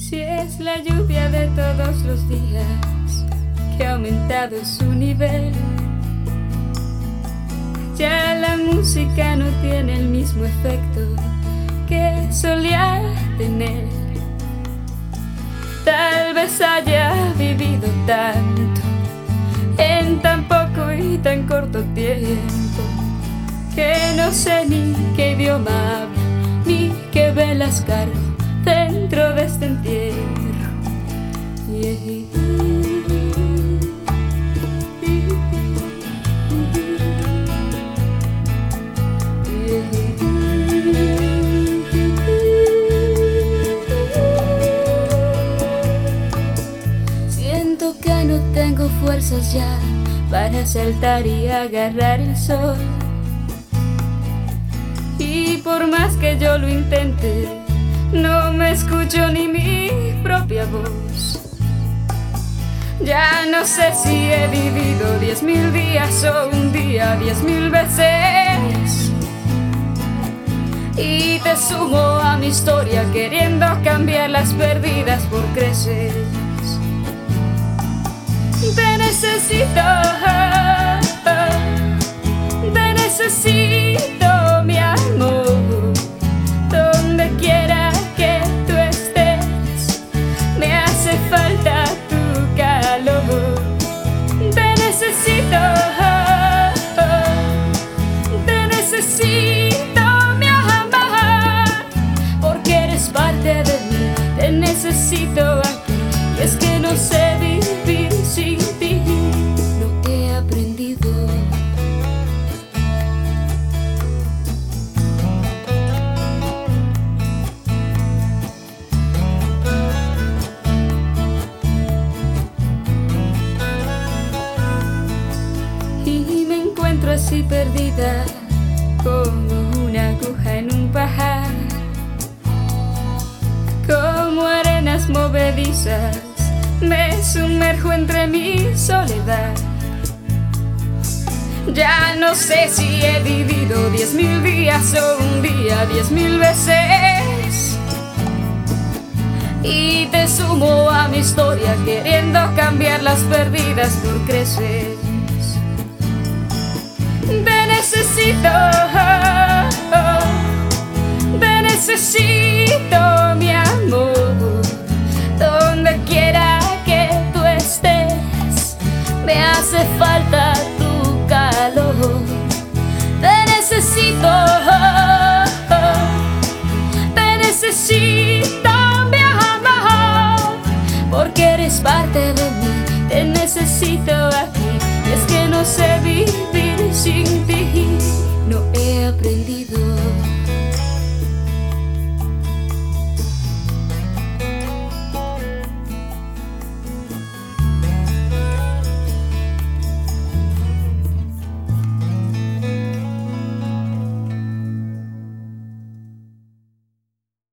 Si es la lluvia de todos los días que ha aumentado su nivel, ya la música no tiene el mismo efecto que solía tener. Tal vez haya vivido tanto en tan poco y tan corto tiempo que no sé ni qué idioma hablo, ni qué velas cargo dentro de este entierro. Siento que no tengo fuerzas ya para saltar y agarrar el sol, y por más que yo lo intente, no me escucho ni mi propia voz. Ya no sé si he vivido 10.000 días o un día 10.000 veces, y te sumo a mi historia queriendo cambiar las perdidas por creces. Te necesito, te necesito, mi amor, donde quiera que tú estés, me hace falta tu calor. Te necesito, mi amor, porque eres parte de mí. Te necesito aquí, y es que no sé vivir sin ti. Lo he aprendido. Y me encuentro así perdida, como una aguja en un pajar, como arenas movedizas, me sumerjo entre mi soledad. Ya no sé si he vivido 10.000 días o un día 10.000 veces, y te sumo a mi historia queriendo cambiar las perdidas por creces. Te necesito, te necesito, mi amor, donde quiera que tú estés, me hace falta tu calor. Te necesito, mi amor, porque eres parte de mí. Te necesito.